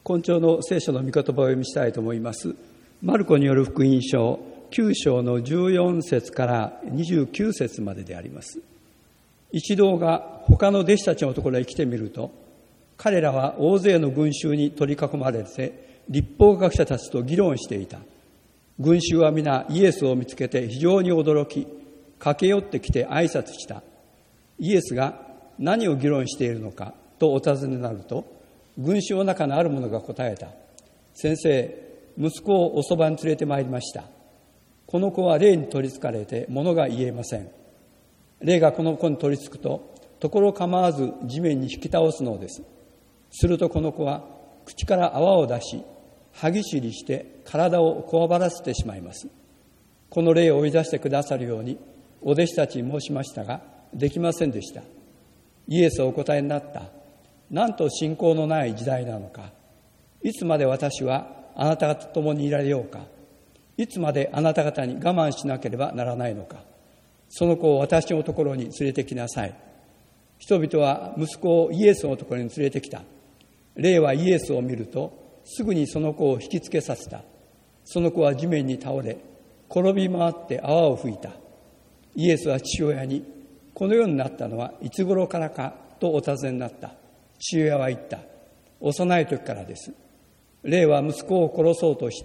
今朝の聖書の御言葉を読みしたいと思います。マルコによる福音書9章の14節から29節までであります。一同が他の弟子たちのところへ来てみると、彼らは大勢の群衆に取り囲まれて律法学者たちと議論していた。群衆は皆イエスを見つけて非常に驚き、駆け寄ってきて挨拶した。イエスが何を議論しているのかとお尋ねになると、群衆の中のある者が答えた。先生、息子をおそばに連れてまいりました。この子は霊に取りつかれて物が言えません。霊がこの子に取りつくと、ところ構わず地面に引き倒すのです。するとこの子は口から泡を出し、歯ぎしりして体をこわばらせてしまいます。この霊を追い出してくださるようにお弟子たちに申しましたが、できませんでした。イエスはお答えになった。なんと信仰のない時代なのか。いつまで私はあなた方と共にいられようか。いつまであなた方に我慢しなければならないのか。その子を私のところに連れてきなさい。人々は息子をイエスのところに連れてきた。霊はイエスを見ると、すぐにその子を引きつけさせた。その子は地面に倒れ、転び回って泡を吹いた。イエスは父親に、このようになったのはいつ頃からかとお尋ねになった。父親は言った。幼い時からです。霊は息子を殺そうとして、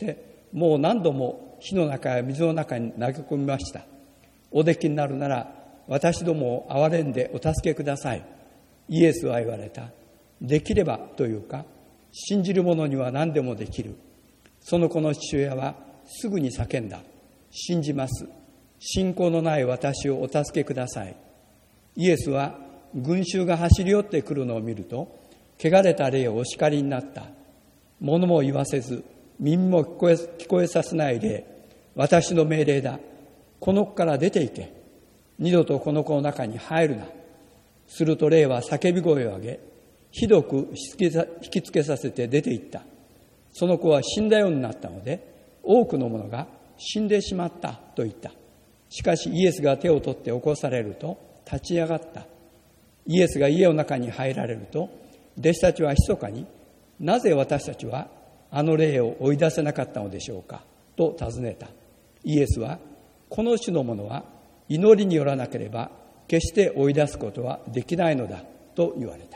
もう何度も火の中や水の中に投げ込みました。おできになるなら、私どもを憐れんでお助けください。イエスは言われた。できればというか、信じる者には何でもできる。その子の父親はすぐに叫んだ。信じます。信仰のない私をお助けください。イエスは群衆が走り寄ってくるのを見ると、汚れた霊をお叱りになった。物も言わせず、耳も聞こえさせない霊、私の命令だ。この子から出て行け。二度とこの子の中に入るな。すると霊は叫び声を上げ、ひどく引きつけさせて出て行った。その子は死んだようになったので、多くの者が死んでしまったと言った。しかしイエスが手を取って起こされると立ち上がった。イエスが家の中に入られると、弟子たちは密かに、なぜ私たちはあの霊を追い出せなかったのでしょうかと尋ねた。イエスは、この種のものは祈りによらなければ決して追い出すことはできないのだと言われた。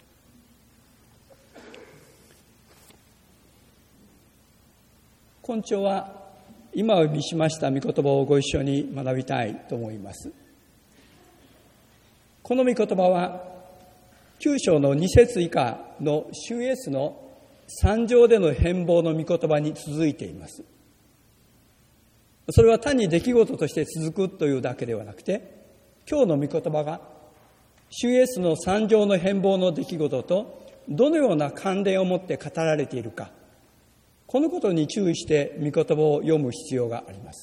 今朝は今お読みしました御言葉をご一緒に学びたいと思います。この御言葉は9章の2節以下の主イエスの3条での変貌の御言葉に続いています。それは単に出来事として続くというだけではなくて、今日の御言葉が主イエスの3条の変貌の出来事とどのような関連を持って語られているか、このことに注意して御言葉を読む必要があります。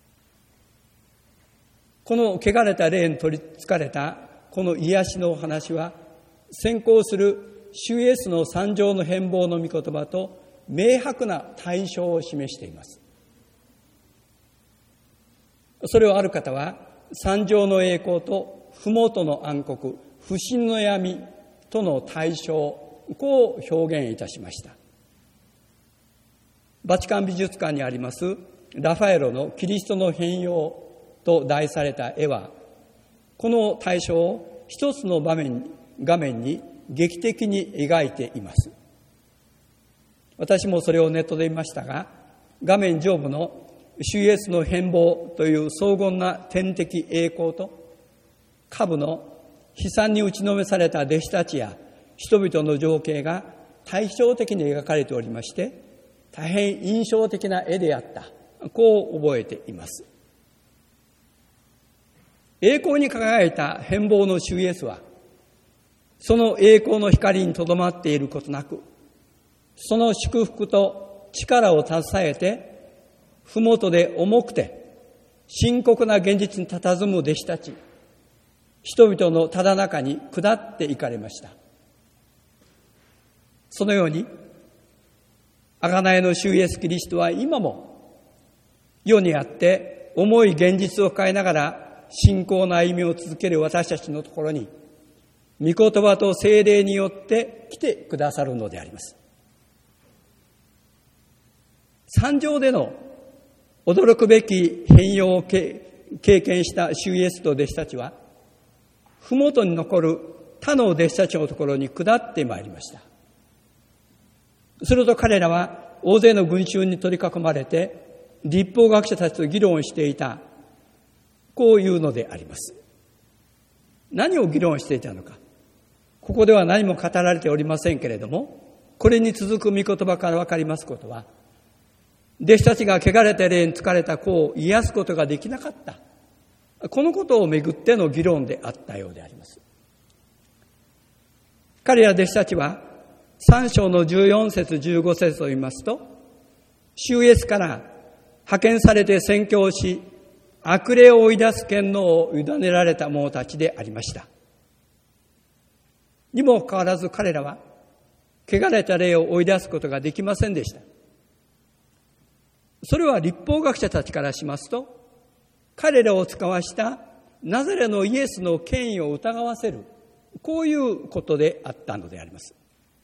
この汚れた霊に取りつかれたこの癒しのお話は、先行する主イエスの3条の変貌の御言葉と明白な対象を示しています。それをある方は、三条の栄光と麓の暗黒、不信の闇との対象、こう表現いたしました。バチカン美術館にありますラファエロのキリストの変容と題された絵は、この対象を一つの画面に劇的に描いています。私もそれをネットで見ましたが、画面上部の主イエスの変貌という荘厳な天的栄光と、下部の悲惨に打ちのめされた弟子たちや人々の情景が対照的に描かれておりまして、大変印象的な絵であった。こう覚えています。栄光に輝いた変貌の主イエスは、その栄光の光にとどまっていることなく、その祝福と力を携えて、ふもとで重くて深刻な現実に佇む弟子たち、人々のただ中に下っていかれました。そのように、贖いの主イエスキリストは今も世にあって重い現実を抱えながら信仰の歩みを続ける私たちのところに、御言葉と聖霊によって来てくださるのであります。 山上での驚くべき変容を経験した主イエスと弟子たちは、ふもとに残る他の弟子たちのところに下ってまいりました。すると彼らは大勢の群衆に取り囲まれて、律法学者たちと議論していた。こういうのであります。何を議論していたのか。ここでは何も語られておりませんけれども、これに続く御言葉からわかりますことは、弟子たちが汚れた霊に疲れた子を癒すことができなかった。このことをめぐっての議論であったようであります。彼ら弟子たちは、3章の14節15節を言いますと、主イエスから派遣されて宣教し、悪霊を追い出す権能を委ねられた者たちでありました。にもかかわらず彼らは、汚れた霊を追い出すことができませんでした。それは律法学者たちからしますと、彼らを使わしたナザレのイエスの権威を疑わせる、こういうことであったのであります。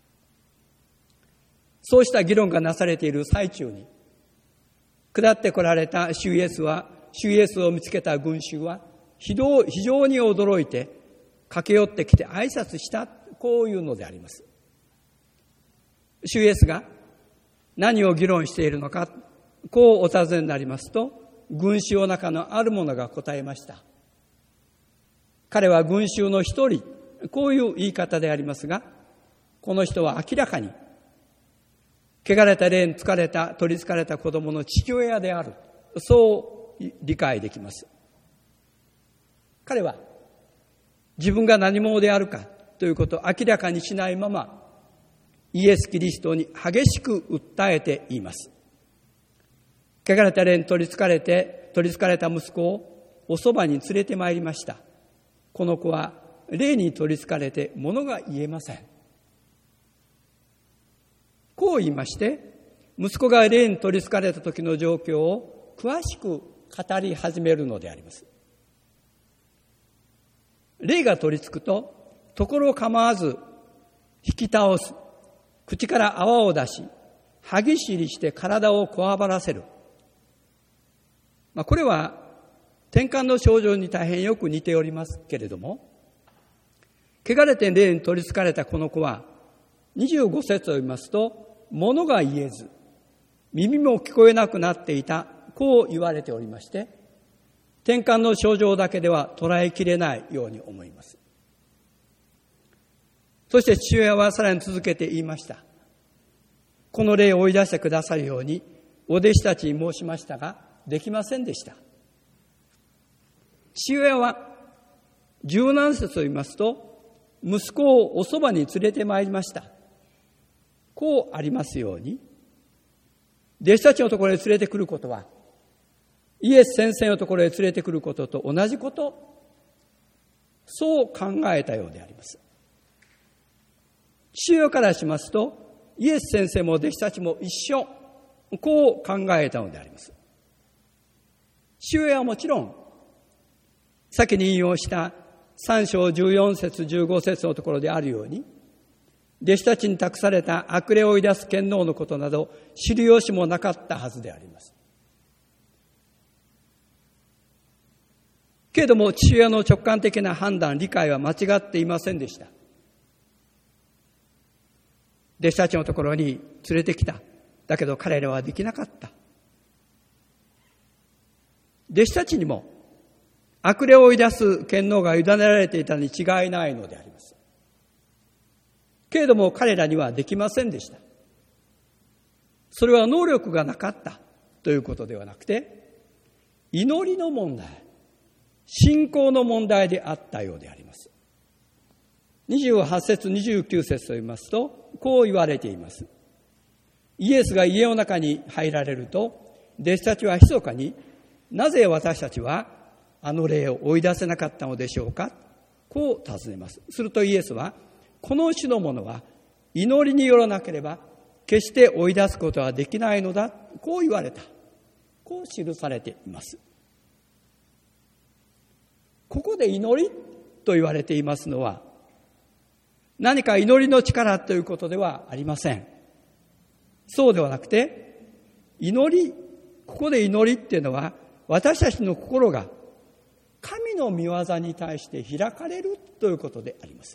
そうした議論がなされている最中に、下ってこられた主イエスを見つけた群衆は非常に驚いて駆け寄ってきて挨拶した、こういうのであります。主イエスが何を議論しているのか、こうお尋ねになりますと、群衆の中のある者が答えました。彼は群衆の一人、こういう言い方でありますが、この人は明らかに汚れた霊に取りつかれた子供の父親である、そう理解できます。彼は自分が何者であるかということを明らかにしないまま、イエス・キリストに激しく訴えています。汚れた霊に取りつかれた息子をおそばに連れてまいりました。この子は霊に取りつかれて物が言えません。こう言いまして、息子が霊に取りつかれた時の状況を詳しく語り始めるのであります。霊が取りつくと、ところを構わず引き倒す、口から泡を出し、歯ぎしりして体をこわばらせる。これは転換の症状に大変よく似ておりますけれども、汚れて霊に取りつかれたこの子は、25節を見ますと、物が言えず、耳も聞こえなくなっていた、こう言われておりまして、転換の症状だけでは捉えきれないように思います。そして父親はさらに続けて言いました。この霊を追い出してくださるように、お弟子たちに申しましたが、できませんでした。父親は17節を言いますと、息子をおそばに連れてまいりました。こうありますように、弟子たちのところへ連れてくることは、イエス先生のところへ連れてくることと同じこと、そう考えたようであります。父親からしますと、イエス先生も弟子たちも一緒、こう考えたのであります。父親はもちろん、先に引用した3章14節15節のところであるように、弟子たちに託された悪霊を追い出す権能のことなど知る由もなかったはずであります。けれども父親の直感的な判断、理解は間違っていませんでした。弟子たちのところに連れてきた。だけど彼らはできなかった。弟子たちにも悪霊を追い出す権能が委ねられていたに違いないのであります。けれども彼らにはできませんでした。それは能力がなかったということではなくて、祈りの問題、信仰の問題であったようであります。28節29節と言いますと、こう言われています。イエスが家の中に入られると、弟子たちは密かに、なぜ私たちはあの霊を追い出せなかったのでしょうか、こう尋ねます。するとイエスは、この種のものは祈りによらなければ決して追い出すことはできないのだ、こう言われた。こう記されています。ここで祈りと言われていますのは、何か祈りの力ということではありません。そうではなくて、 祈り、ここで祈りっていうのは、私たちの心が神の御業に対して開かれるということであります。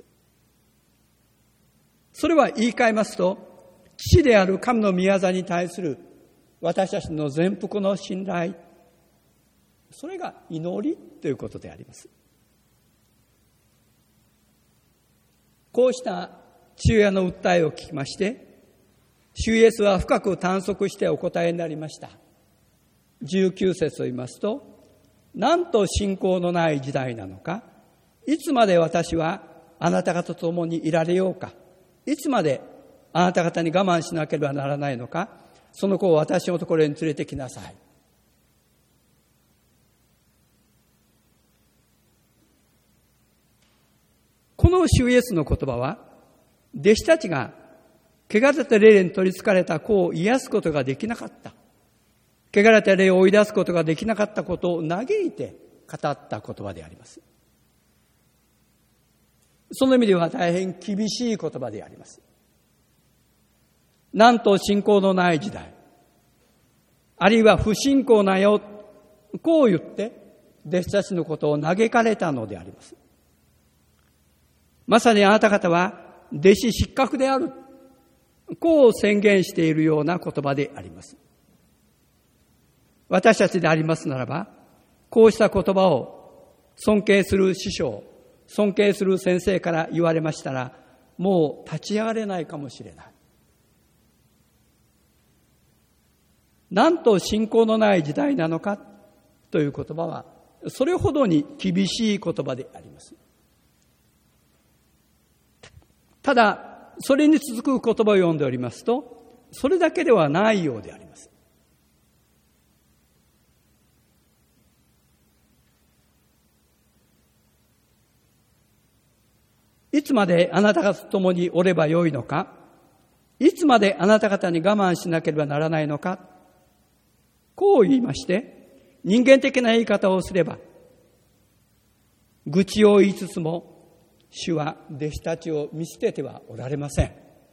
それは言い換えますと、父である神の御業に対する私たちの全幅の信頼、それが祈りということであります。こうした父親の訴えを聞きまして、主イエスは深く探索してお答えになりました。19節を言いますと、なんと信仰のない時代なのか、いつまで私はあなた方と共にいられようか、いつまであなた方に我慢しなければならないのか、その子を私のところに連れてきなさい。この主イエスの言葉は、弟子たちが汚れた霊に取り憑かれた子を癒すことができなかった。汚れた霊を追い出すことができなかったことを嘆いて語った言葉であります。その意味では大変厳しい言葉であります。なんと信仰のない時代、あるいは不信仰なよ、こう言って弟子たちのことを嘆かれたのであります。まさにあなた方は弟子失格である、こう宣言しているような言葉であります。私たちでありますならば、こうした言葉を尊敬する師匠、尊敬する先生から言われましたら、もう立ち上がれないかもしれない。なんと信仰のない時代なのかという言葉は、それほどに厳しい言葉であります。ただ、それに続く言葉を読んでおりますと、それだけではないようであります。いつまであなた方と共におればよいのか、いつまであなた方に我慢しなければならないのか、こう言いまして、人間的な言い方をすれば、愚痴を言いつつも、主は弟子たちを見捨ててはおられません。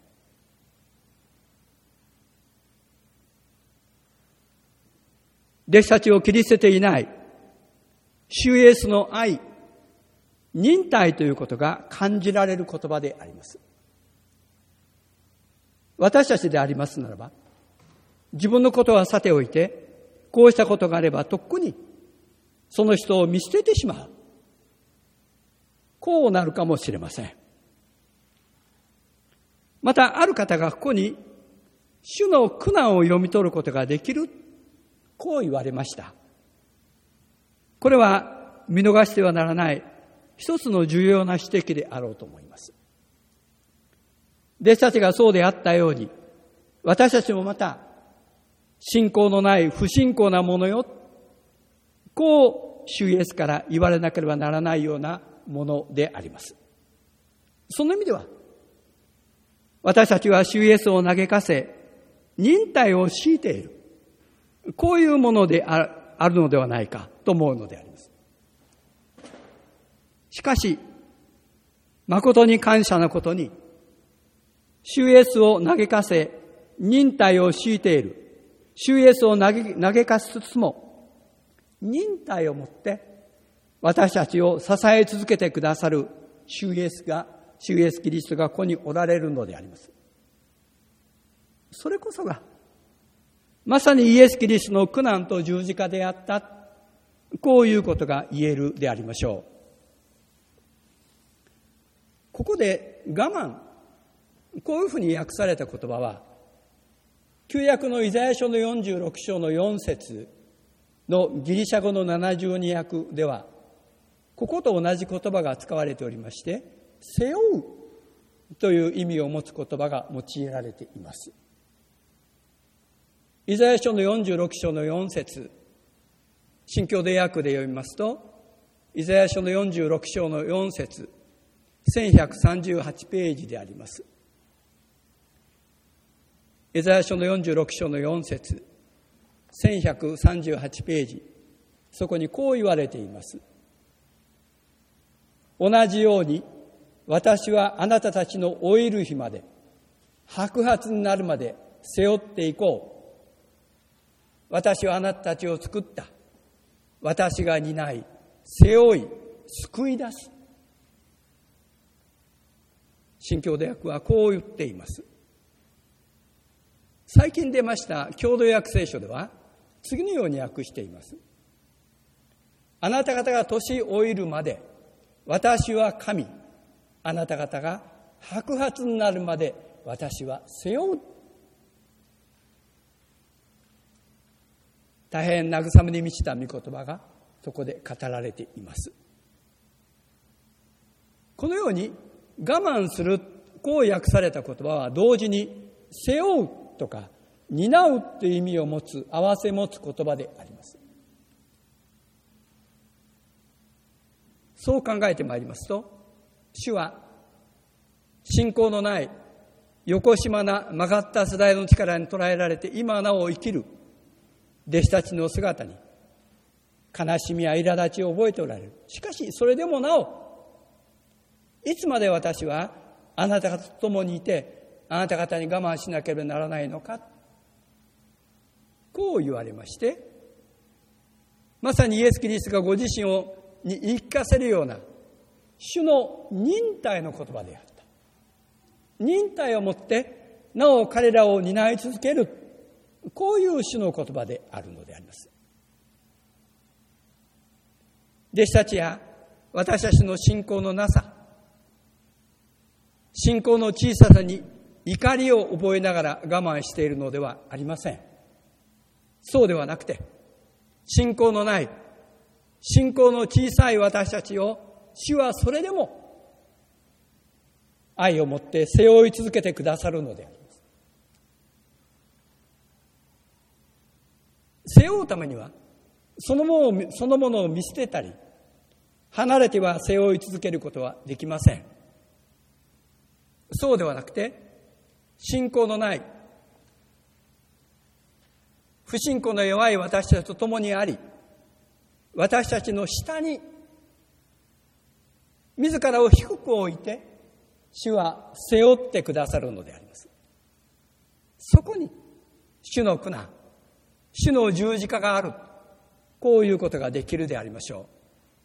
弟子たちを切り捨てていない、主イエスの愛、忍耐ということが感じられる言葉であります。私たちでありますならば、自分のことはさておいて、こうしたことがあればとっくにその人を見捨ててしまう。こうなるかもしれません。またある方がここに主の苦難を読み取ることができる、こう言われました。これは見逃してはならない一つの重要な指摘であろうと思います。弟子たちがそうであったように、私たちもまた信仰のない不信仰なものよ、こう主イエスから言われなければならないようなものであります。その意味では、私たちは主イエスを嘆かせ、忍耐を強いている、こういうものであるのではないかと思うのであります。しかし、誠に感謝なことに、主イエスを嘆かせ、忍耐を強いている、主イエスを嘆かしつつも、忍耐をもって私たちを支え続けてくださる主イエスキリストがここにおられるのであります。それこそがまさにイエスキリストの苦難と十字架であった、こういうことが言えるでありましょう。ここで我慢、こういうふうに訳された言葉は、旧約のイザヤ書の46章の4節のギリシャ語の72訳では、ここと同じ言葉が使われておりまして、背負うという意味を持つ言葉が用いられています。イザヤ書の46章の4節、新共同訳で読みますと、イザヤ書の46章の4節、1138ページであります。イザヤ書の46章の4節、1138ページ、そこにこう言われています。同じように私はあなたたちの老いる日まで、白髪になるまで背負っていこう。 私はあなたたちを作った。私が担い、背負い、救い出す。新共同訳はこう言っています。最近出ました共同訳聖書では次のように訳しています。あなた方が年老いるまで私は神、あなた方が白髪になるまで私は背負う。大変慰めに満ちた御言葉がそこで語られています。このように我慢する、こう訳された言葉は同時に背負うとか担うという意味を持つ、合わせ持つ言葉であります。そう考えてまいりますと、主は信仰のない横島な曲がった世代の力に捉えられて今なお生きる弟子たちの姿に悲しみや苛立ちを覚えておられる。しかしそれでもなお、いつまで私はあなた方と共にいてあなた方に我慢しなければならないのか、こう言われまして、まさにイエス・キリストがご自身に言い聞かせるような主の忍耐の言葉であった。忍耐をもってなお彼らを担い続ける、こういう主の言葉であるのであります。弟子たちや私たちの信仰のなさ、信仰の小ささに怒りを覚えながら我慢しているのではありません。そうではなくて、信仰のない、信仰の小さい私たちを主はそれでも愛を持って背負い続けてくださるのであります。背負うためにはそのものを見捨てたり離れては背負い続けることはできません。そうではなくて、信仰のない不信仰の弱い私たちと共にあり、私たちの下に自らを低く置いて主は背負ってくださるのであります。そこに主の苦難、主の十字架がある、こういうことができるでありましょう。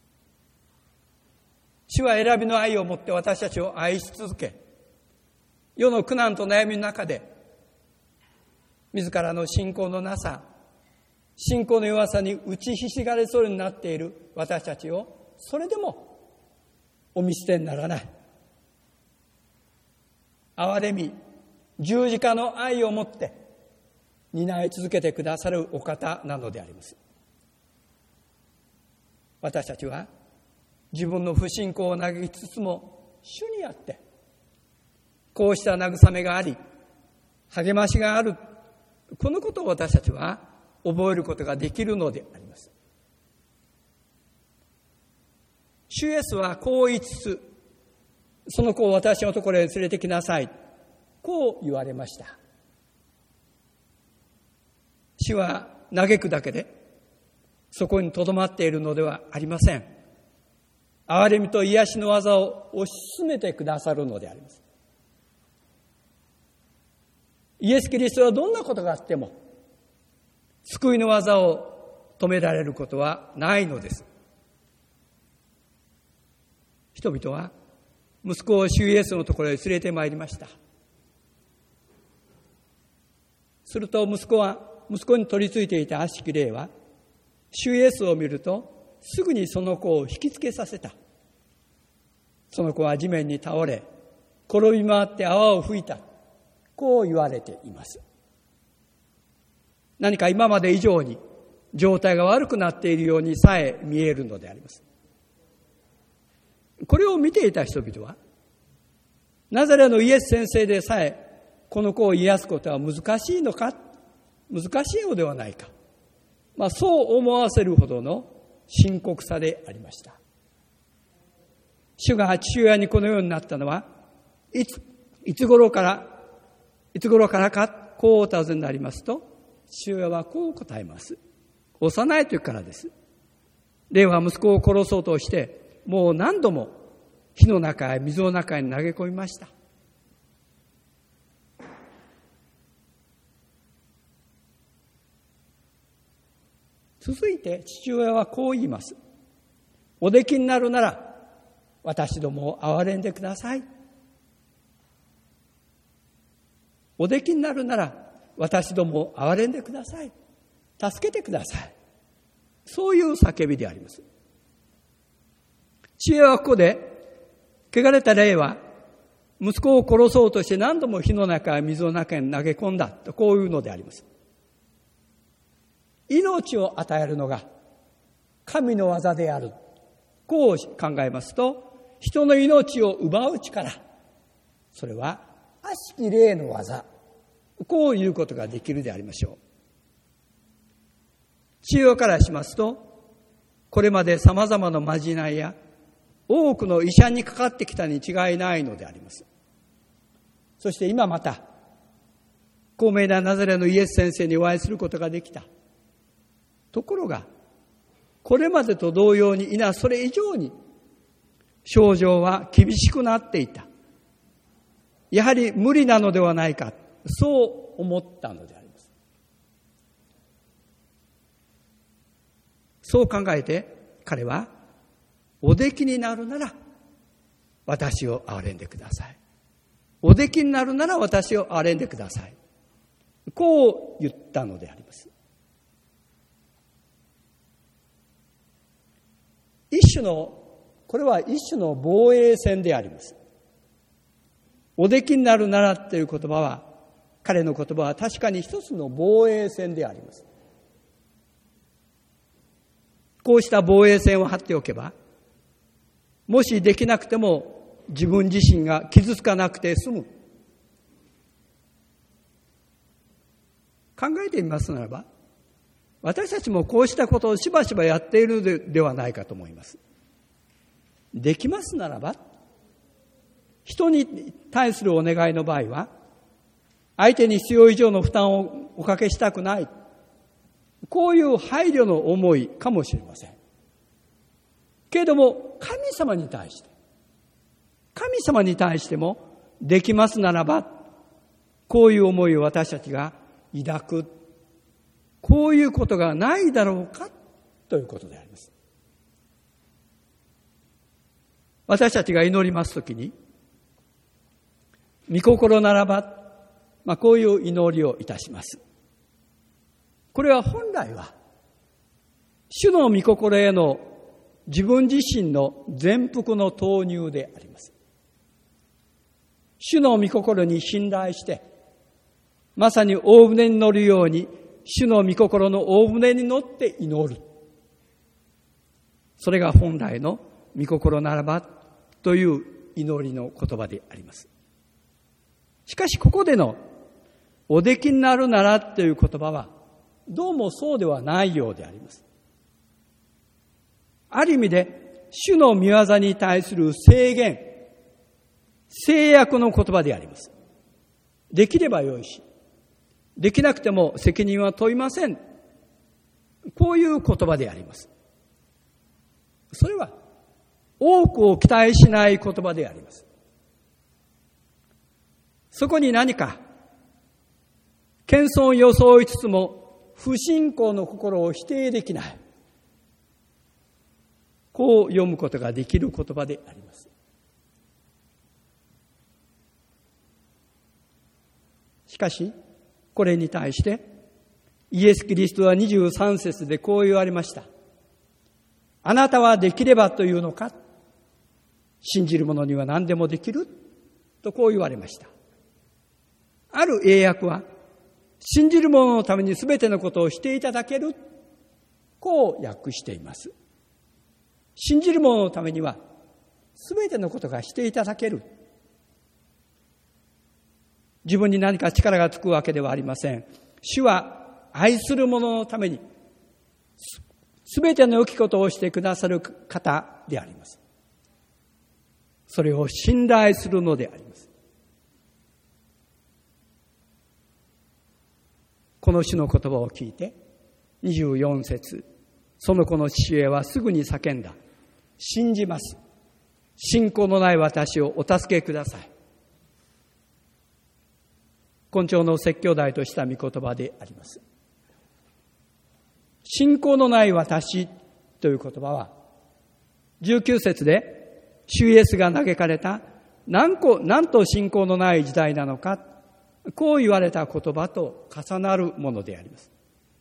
主は選びの愛を持って私たちを愛し続け、世の苦難と悩みの中で自らの信仰のなさ、信仰の弱さに打ちひしがれそうになっている私たちをそれでもお見捨てにならない、憐れみ十字架の愛を持って担い続けてくださるお方なのであります。私たちは自分の不信仰を嘆きつつも主にあってこうした慰めがあり励ましがある、このことを私たちは覚えることができるのであります。主イエスはこう言いつつ、その子を私のところへ連れてきなさい、こう言われました。主は嘆くだけでそこにとどまっているのではありません。憐れみと癒しの技を推し進めてくださるのであります。イエス・キリストはどんなことがあっても救いの技を止められることはないのです。人々は息子を主イエスのところへ連れてまいりました。すると息子に取り付いていた悪しき霊は主イエスを見るとすぐにその子を引きつけさせた。その子は地面に倒れ転び回って泡を吹いた、こう言われています。何か今まで以上に状態が悪くなっているようにさえ見えるのであります。これを見ていた人々はナザレのイエス先生でさえこの子を癒すことは難しいのか、難しいのではないか、そう思わせるほどの深刻さでありました。主が父親にこのようになったのはいつ頃からか、こうお尋ねになりますと、父親はこう答えます。幼い時からです。霊は息子を殺そうとしてもう何度も火の中へ水の中に投げ込みました。 続いて父親はこう言います。おできになるなら私どもを憐れんでください。おできになるなら私どもを憐れんでください。助けてください。そういう叫びであります。父親はここで、汚れた霊は息子を殺そうとして何度も火の中や水の中に投げ込んだと、こういうのであります。命を与えるのが神の技である。こう考えますと、人の命を奪う力、それは悪しき霊の技、こういうことができるでありましょう。父親からしますと、これまで様々なまじないや多くの医者にかかってきたに違いないのであります。そして今また高名なナザレのイエス先生にお会いすることができた。ところがこれまでと同様にそれ以上に症状は厳しくなっていた。やはり無理なのではないか、そう思ったのであります。そう考えて彼は、おできになるなら私を憐れんでください。おできになるなら私を憐れんでください。こう言ったのであります。これは一種の防衛戦であります。おできになるならという言葉は、彼の言葉は確かに一つの防衛戦であります。こうした防衛戦を張っておけば、もしできなくても自分自身が傷つかなくて済む。考えてみますならば、私たちもこうしたことをしばしばやっているのではないかと思います。できますならば、人に対するお願いの場合は、相手に必要以上の負担をおかけしたくない。こういう配慮の思いかもしれません。けれども、神様に対しても、できますならば、こういう思いを私たちが抱く。こういうことがないだろうかということであります。私たちが祈りますときに、御心ならば、こういう祈りをいたします。これは本来は、主の御心への自分自身の全幅の投入であります。主の御心に信頼して、まさに大船に乗るように、主の御心の大船に乗って祈る。それが本来の御心ならばという祈りの言葉であります。しかしここでのおできになるならという言葉はどうもそうではないようであります。ある意味で主の御業に対する制限、制約の言葉であります。できればよいし、できなくても責任は問いません。こういう言葉であります。それは多くを期待しない言葉であります。そこに何か謙遜を装いつつも不信仰の心を否定できない。こう読むことができる言葉であります。しかしこれに対してイエス・キリストは23節でこう言われました。あなたはできればというのか、信じる者には何でもできるとこう言われました。ある英訳は信じる者のために全てのことをしていただける、こう訳しています。信じる者のためには全てのことがしていただける。自分に何か力がつくわけではありません。主は愛する者のために全ての良きことをしてくださる方であります。それを信頼するのであります。この主の言葉を聞いて24節、その子の父親はすぐに叫んだ。信じます。信仰のない私をお助けください。今朝の説教題とした御言葉であります。 信仰のない私という言葉は、19節で主イエスが嘆かれた、なんと信仰のない時代なのか、こう言われた言葉と重なるものであります。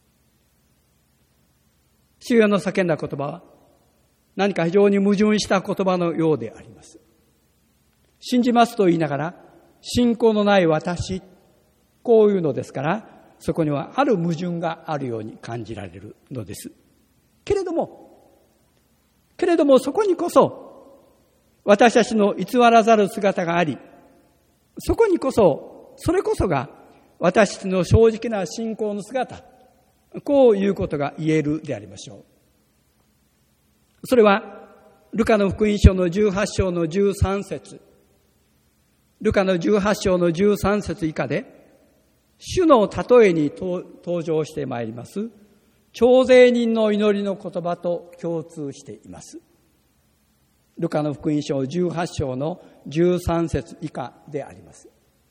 主よの叫んだ言葉は、何か非常に矛盾した言葉のようであります。信じますと言いながら、信仰のない私、こういうのですから、そこにはある矛盾があるように感じられるのです。けれどもそこにこそ、私たちの偽らざる姿があり、それこそが私たちの正直な信仰の姿、こういうことが言えるでありましょう。それは、ルカの福音書の18章の13節、ルカの18章の13節以下で、主の例えに登場してまいります、徴税人の祈りの言葉と共通しています。ルカの福音書18章の13節以下であります。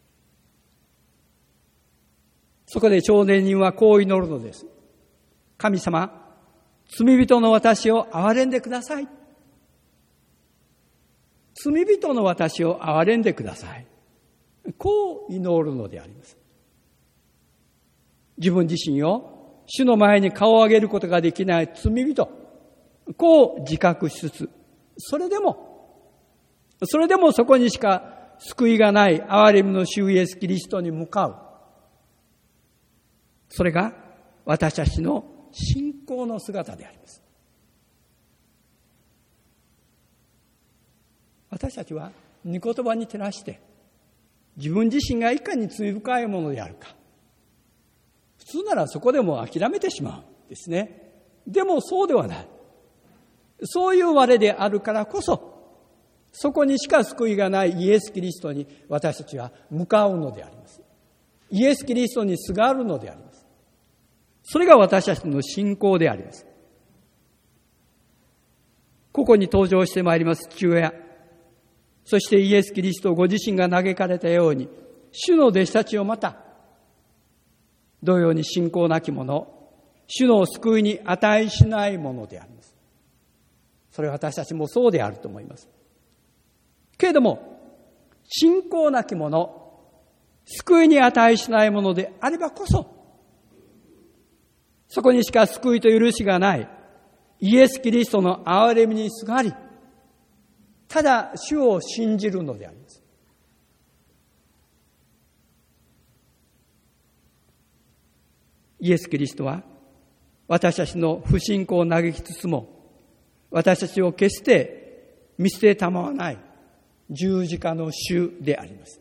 そこで徴税人はこう祈るのです。神様、罪人の私を憐れんでください。罪人の私を憐れんでください。こう祈るのであります。自分自身を主の前に顔を上げることができない罪人、こう自覚しつつ、それでもそこにしか救いがない憐れみの主イエスキリストに向かう。それが私たちの信仰の姿であります。私たちは御言葉に照らして自分自身がいかに罪深いものであるか、普通ならそこでも諦めてしまうんですね。でもそうではない。そういう我であるからこそ、そこにしか救いがないイエス・キリストに私たちは向かうのであります。イエス・キリストにすがるのであります。それが私たちの信仰であります。ここに登場してまいります父親、そしてイエス・キリストご自身が嘆かれたように、主の弟子たちをまた同様に信仰なき者、主の救いに値しないものであります。それは私たちもそうであると思います。けれども、信仰なき者、救いに値しないものであればこそ、そこにしか救いと許しがないイエス・キリストの憐れみにすがり、ただ主を信じるのであります。イエス・キリストは私たちの不信仰を嘆きつつも、私たちを決して見捨てたまわない十字架の主であります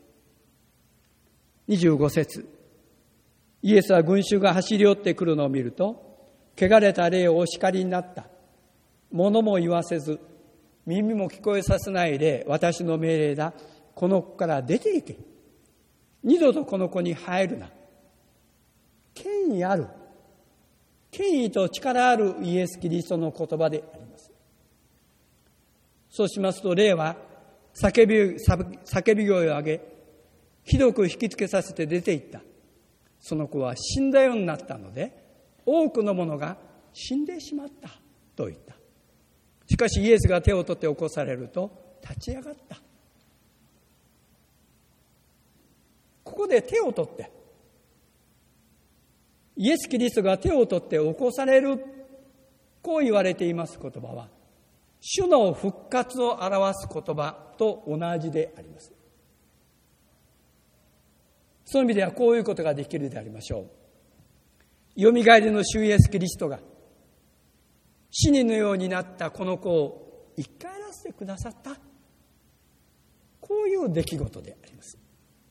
。25節、イエスは群衆が走り寄ってくるのを見ると、汚れた霊をお叱りになった。物も言わせず、耳も聞こえさせない霊、私の命令だ。この子から出て行け。二度とこの子に入るな。権威と力あるイエス・キリストの言葉であります。そうしますと、霊は叫び声を上げ、ひどく引きつけさせて出て行った。その子は死んだようになったので、多くの者が死んでしまったと言った。しかしイエスが手を取って起こされると立ち上がった。ここで手を取って、イエス・キリストが手を取って起こされる、こう言われています言葉は、主の復活を表す言葉と同じであります。その意味ではこういうことができるでありましょう。よみがえりの主イエス・キリストが死人のようになったこの子を生き返らせてくださった、こういう出来事であります。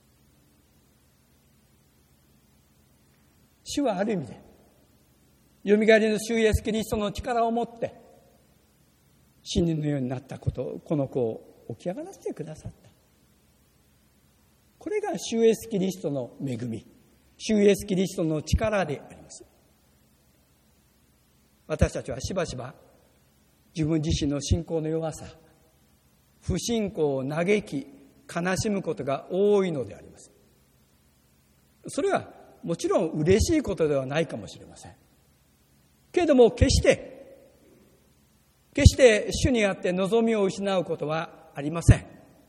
主はある意味でよみがえりの主イエス・キリストの力を持って死人のようになったこの子を起き上がらせてくださった。これが主イエス・キリストの恵み、主イエス・キリストの力であります。私たちはしばしば自分自身の信仰の弱さ、不信仰を嘆き悲しむことが多いのであります。それはもちろん嬉しいことではないかもしれません。 けれども決して主にあって望みを失うことはありません。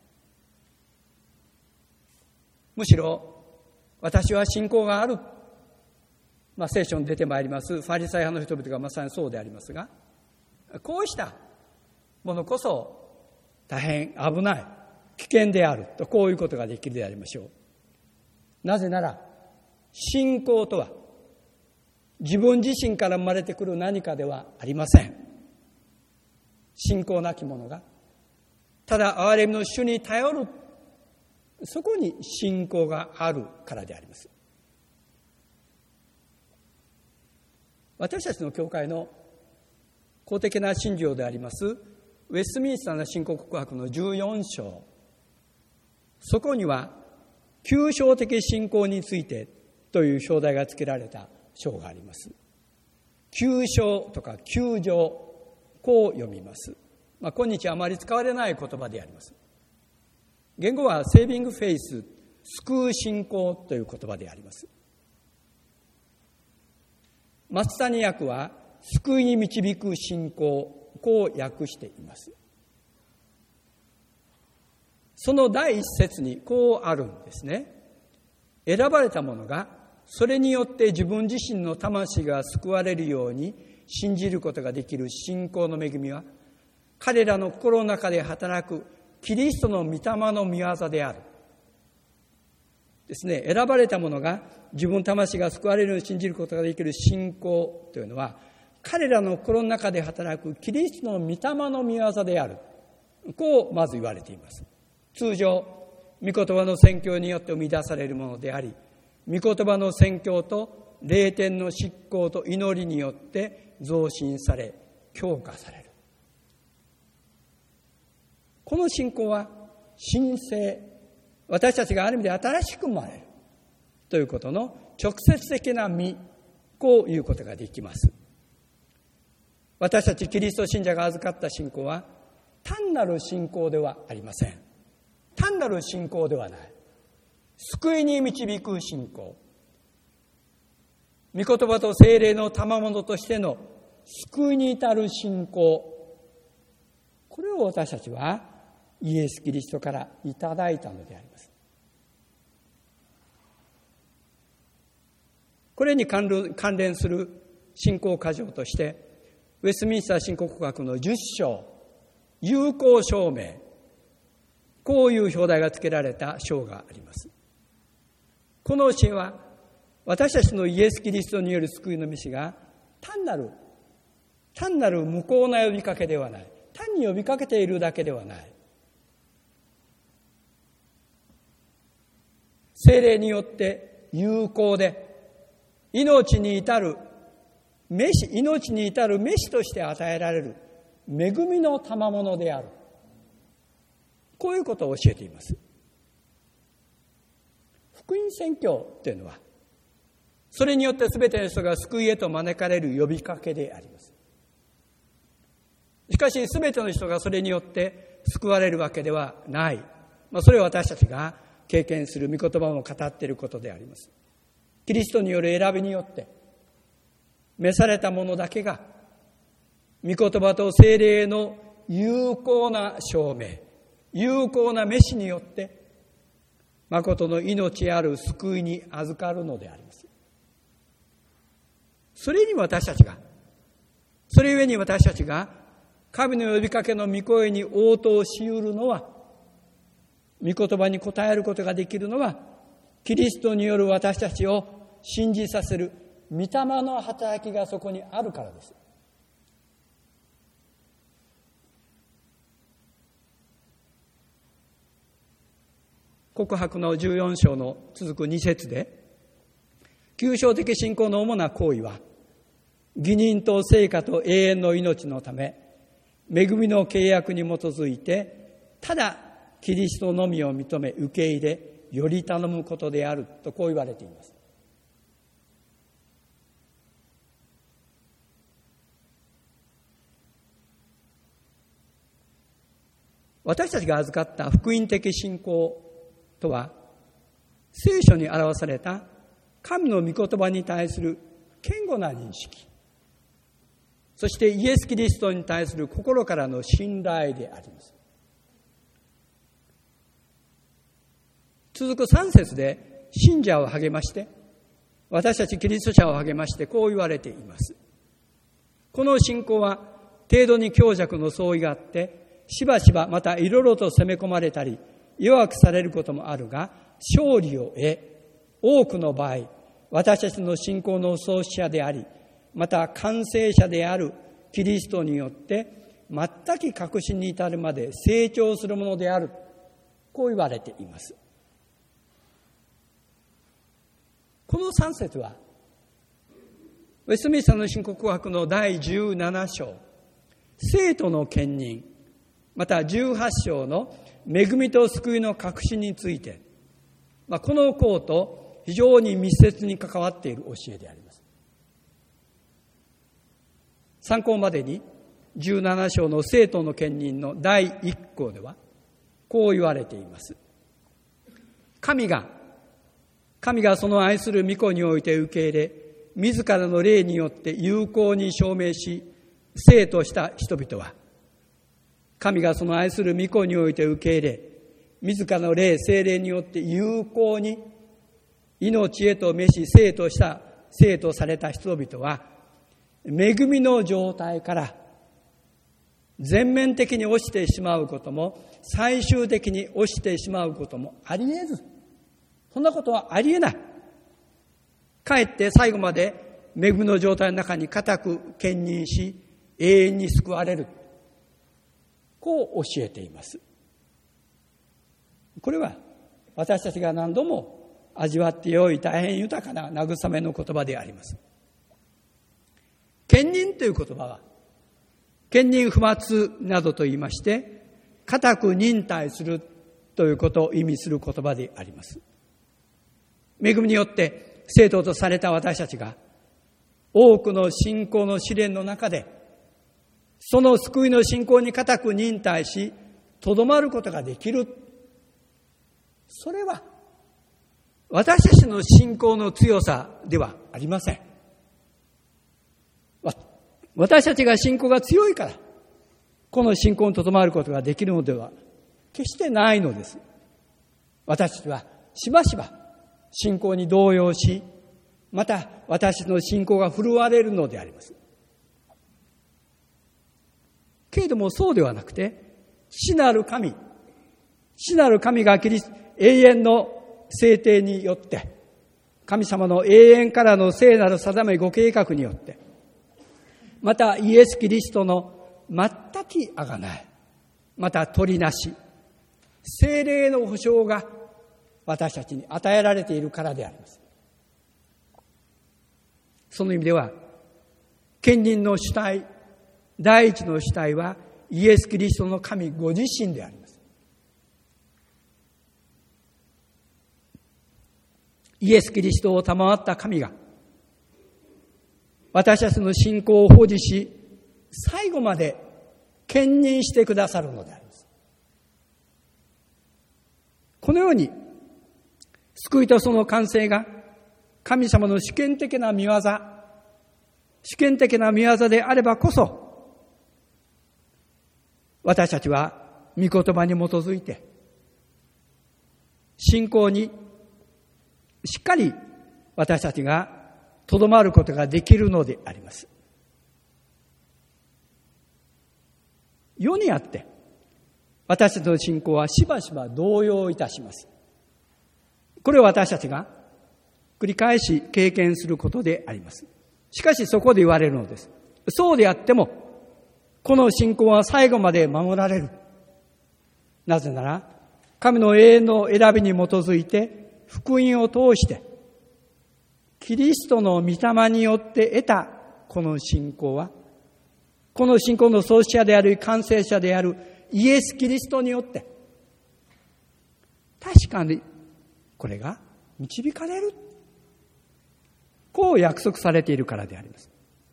むしろ私は信仰がある、聖書に出てまいりますファリサイ派の人々がまさにそうでありますが、こうしたものこそ大変危ない危険であると、こういうことができるでありましょう。なぜなら信仰とは自分自身から生まれてくる何かではありません。信仰なき者がただ憐れみの主に頼る、そこに信仰があるからであります。私たちの教会の公的な信条でありますウェストミンスターの信仰告白の14章、そこには抽象的信仰についてという表題が付けられた章があります。抽象とか抽象、こう読みます。今日あまり使われない言葉であります。言語はセービングフェイス、救う信仰という言葉であります。松谷訳は救いに導く信仰、こう訳しています。その第一節にこうあるんですね。選ばれた者がそれによって自分自身の魂が救われるように信じることができる信仰の恵みは、彼らの心の中で働くキリストの御霊の御業である。ですね。選ばれた者が自分の魂が救われるように信じることができる信仰というのは、彼らの心の中で働くキリストの御霊の御業である。こうまず言われています。通常、御言葉の宣教によって生み出されるものであり、御言葉の宣教と霊天の執行と祈りによって増進され、強化される。この信仰は神聖、私たちがある意味で新しく生まれるということの直接的な実、こういうことができます。私たちキリスト信者が預かった信仰は単なる信仰ではありません。単なる信仰ではない。救いに導く信仰。御言葉と聖霊の賜物としての救いに至る信仰。これを私たちはイエス・キリストからいただいたのであります。これに関連する信仰箇条として、ウェストミンスター信仰告白の10章、有効証明、こういう表題が付けられた章があります。この教えは、私たちのイエス・キリストによる救いの道が単なる無効な呼びかけではない。単に呼びかけているだけではない。聖霊によって有効で、命に至る召しとして与えられる恵みの賜物である。こういうことを教えています。福音宣教というのは、それによって全ての人が救いへと招かれる呼びかけであります。しかし全ての人がそれによって救われるわけではない。それを私たちが経験する御言葉を語っていることであります。キリストによる選びによって召された者だけが御言葉と聖霊の有効な証明、有効な召しによって誠の命ある救いに預かるのであります。それゆえに私たちが神の呼びかけの御声に応答し得るのは、御言葉に応えることができるのは、キリストによる私たちを信じさせる御霊の働きがそこにあるからです。告白の14章の続く2節で、抽象的信仰の主な行為は、義人と聖果と永遠の命のため、恵みの契約に基づいて、ただキリストのみを認め受け入れ、より頼むことであるとこう言われています。私たちが預かった福音的信仰とは、聖書に表された神の御言葉に対する堅固な認識、 そしてイエス・キリストに対する心からの信頼であります。続く3節で信者を励まして、私たちキリスト者を励ましてこう言われています。この信仰は程度に強弱の相違があって、しばしばまたいろいろと攻め込まれたり弱くされることもあるが、勝利を得、多くの場合私たちの信仰の創始者であり、また完成者であるキリストによって全く確信に至るまで成長するものである、こう言われています。この3節はウェストミンスターの信仰告白の第17章、生徒の兼任、また18章の恵みと救いの確信について、この項と非常に密接に関わっている教えであります。参考までに17章の生徒の兼任の第1項ではこう言われています。神がその愛する御子において受け入れ、自らの霊によって有効に証明し生とした人々は、神がその愛する御子において受け入れ、自らの霊、聖霊によって有効に命へと召し生とした生とされた人々は、恵みの状態から全面的に落ちてしまうことも最終的に落ちてしまうこともあり得ず、そんなことはあり得ない。かえって最後まで恵みの状態の中に固く兼任し永遠に救われる、こう教えています。これは私たちが何度も味わってよい大変豊かな慰めの言葉であります。兼任という言葉は兼任不末などと言いまして、固く忍耐するということを意味する言葉であります。恵みによって生徒とされた私たちが多くの信仰の試練の中でその救いの信仰に固く忍耐しとどまることができる。それは私たちの信仰の強さではありません。私たちが信仰が強いからこの信仰にとどまることができるのでは決してないのです。私たちはしばしば信仰に動揺し、また私の信仰が振るわれるのであります。けれどもそうではなくて、父なる神が永遠の制定によって、神様の永遠からの聖なる定めご計画によって、またイエス・キリストの全き贖い、また取りなし、聖霊の保証が私たちに与えられているからであります。その意味では兼任の主体、第一の主体はイエス・キリストの神ご自身であります。イエス・キリストを賜った神が私たちの信仰を保持し最後まで兼任してくださるのであります。このように救いとその完成が神様の主権的な御業であればこそ、私たちは御言葉に基づいて信仰にしっかり私たちがとどまることができるのであります。世にあって私たちの信仰はしばしば動揺いたします。これを私たちが繰り返し経験することであります。しかしそこで言われるのです。そうであってもこの信仰は最後まで守られる。なぜなら神の永遠の選びに基づいて福音を通してキリストの御霊によって得たこの信仰は、この信仰の創始者である完成者であるイエス・キリストによって確かにこれが導かれる、こう約束されているからであります。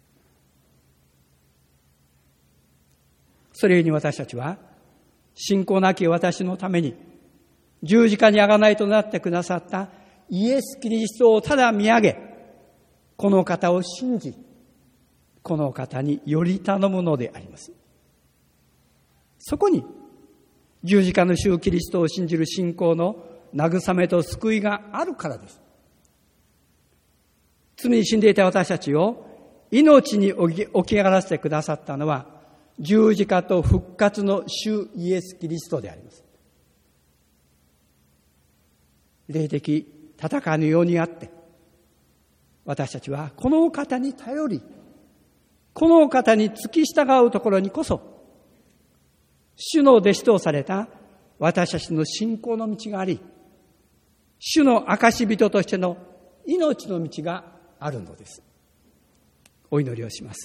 それゆえに私たちは信仰なき私のために十字架に贖いとなってくださったイエス・キリストをただ見上げ、この方を信じ、 この方により頼むのであります。そこに十字架の主キリストを信じる信仰の慰めと救いがあるからです。罪に死んでいた私たちを命に起き上がらせてくださったのは十字架と復活の主イエス・キリストであります。霊的戦いのようにあって、私たちはこのお方に頼り、このお方に付き従うところにこそ、主の弟子とされた私たちの信仰の道があり、主の証人としての命の道があるのです。お祈りをします。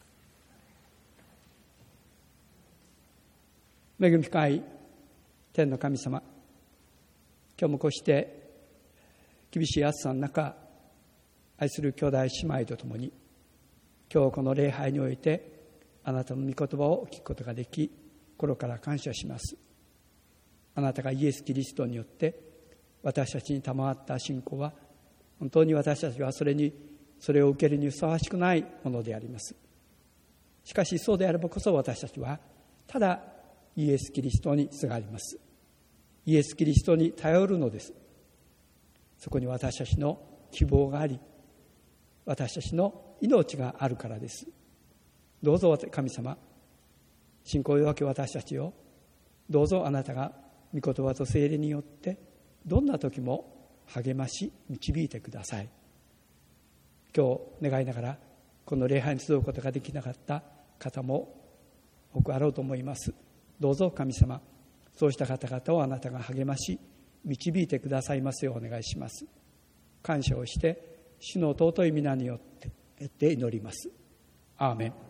恵み深い天の神様、今日もこうして厳しい暑さの中、愛する兄弟姉妹とともに今日この礼拝においてあなたの御言葉を聞くことができ、心から感謝します。あなたがイエス・キリストによって私たちに賜った信仰は、本当に私たちはそれを受けるにふさわしくないものであります。しかしそうであればこそ、私たちはただイエス・キリストにすがります。イエス・キリストに頼るのです。そこに私たちの希望があり、私たちの命があるからです。どうぞ神様、信仰弱き私たちをどうぞあなたが御言葉と聖霊によってどんな時も励まし導いてください。今日願いながらこの礼拝に集うことができなかった方も多くあろうと思います。どうぞ神様、そうした方々をあなたが励まし導いてくださいますようお願いします。感謝をして主の尊い皆によって祈ります。アーメン。